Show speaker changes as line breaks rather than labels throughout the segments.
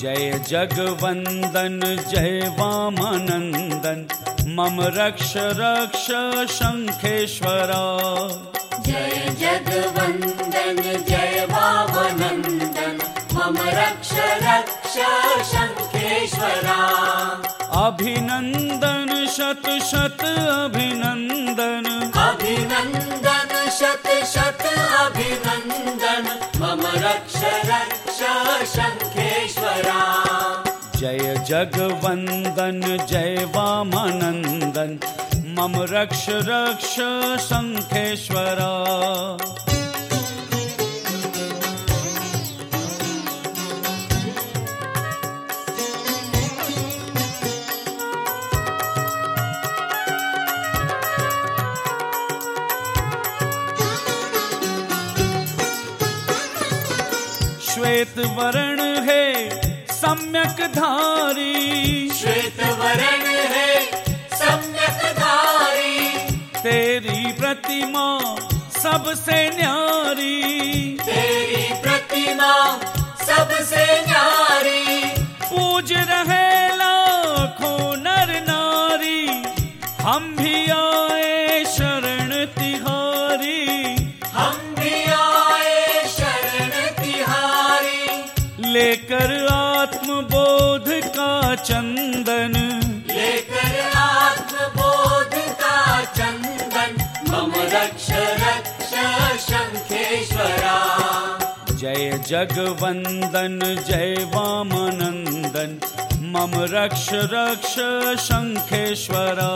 जय जगवंदन जय वामानंदन मम रक्ष रक्ष शंखेश्वरा।
जय जगवंदन जय वामानंदन मम रक्ष रक्ष शंखेश्वरा।
अभिनंदन शत शत अभिनंदन,
अभिनंदन शत शत अभिनंदन मम रक्ष रक्ष शंखेश्वरा।
जय जगवंदन जय वामानंदन मम रक्ष रक्ष शंखेश्वरा। श्वेत वर्ण है सम्यक धारी,
श्वेत वर्ण है सम्यक धारी।
तेरी प्रतिमा सबसे न्यारी,
तेरी प्रतिमा सबसे न्यारी।
पूज रहे लाखों नर नारी, हम भी आए शरण तिहारी।
हम भी आए शरण तिहारी।
लेकर आत्मबोध का चंदन,
लेकर आत्मबोध का चंदन मम रक्ष रक्ष शंखेश्वरा।
जय जगवंदन जय वामानंदन मम रक्ष रक्ष शंखेश्वरा।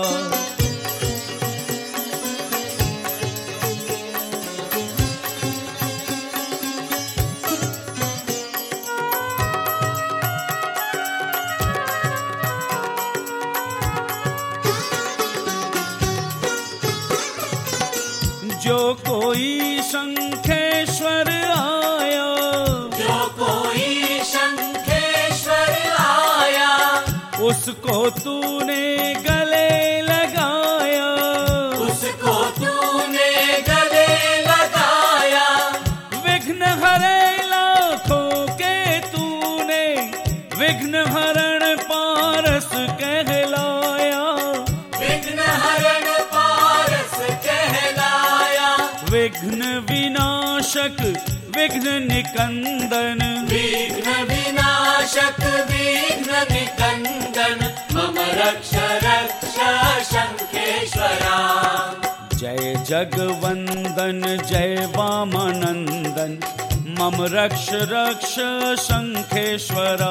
जो कोई शंखेश्वर आया,
जो कोई शंखेश्वर आया,
उसको तूने गले लगाया।
उसको तूने गले लगाया।
विघ्न हरे लाखों के तूने विघ्न हरण पारस कहलाया।
विघ्न हरण पारस कहलाया।
विघ्न विनाशक विघ्न निकंदन,
विघ्न विनाशक विघ्न निकंदन मम रक्ष रक्ष शंखेश्वरा।
जय जगवंदन जय वामानंदन मम रक्ष रक्ष शंखेश्वरा।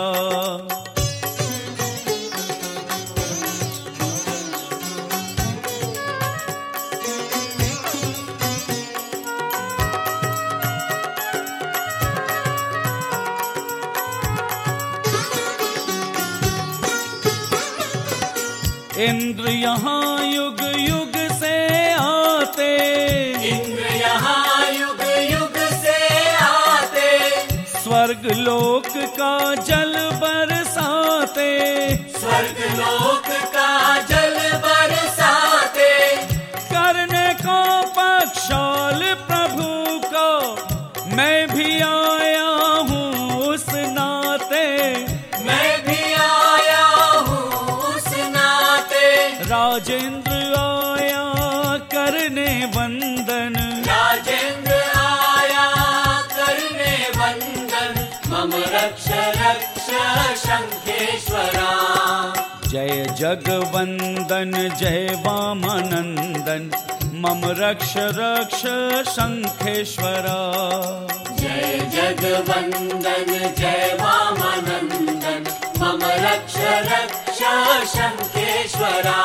इंद्र यहाँ युग युग से आते,
इंद्र यहाँ युग युग से आते।
स्वर्ग लोक का जल बरसाते।
स्वर्ग लोक का जल बरसाते।
करने को पक्षाल प्रभु को मैं भी आया हूँ उस नाते।
मैं भी आया हूँ उस नाते।
राजेंद्र आया करने वंदन,
राजेंद्र आया करने वंदन मम रक्ष रक्ष शंखेश्वरा।
जय जगवंदन जय वामानंदन मम रक्ष रक्ष शंखेश्वरा।
जय जगवंदन जय वामानंदन मम रक्ष रक्ष शंखेश्वरा।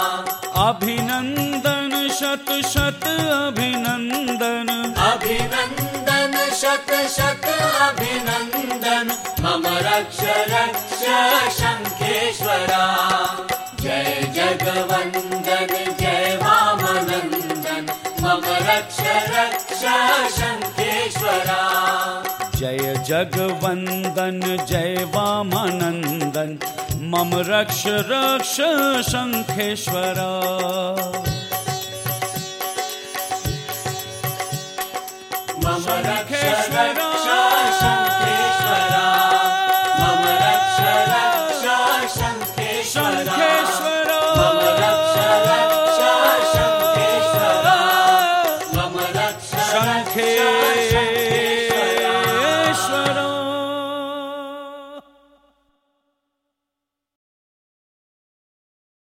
अभिनंदन शत शत अभिनंदन,
अभिनंदन शत शत अभिनंदन मम रक्ष रक्ष शंखेश्वरा। जय जगवंदन जय वामानंदन मम रक्ष रक्ष शंखेश्वरा।
जय जगवंदन जय वामानंदन मम रक्ष रक्ष शंखेश्वरा।
मम रक्ष रक्ष शंखेश्वरा। मम
शङ्खे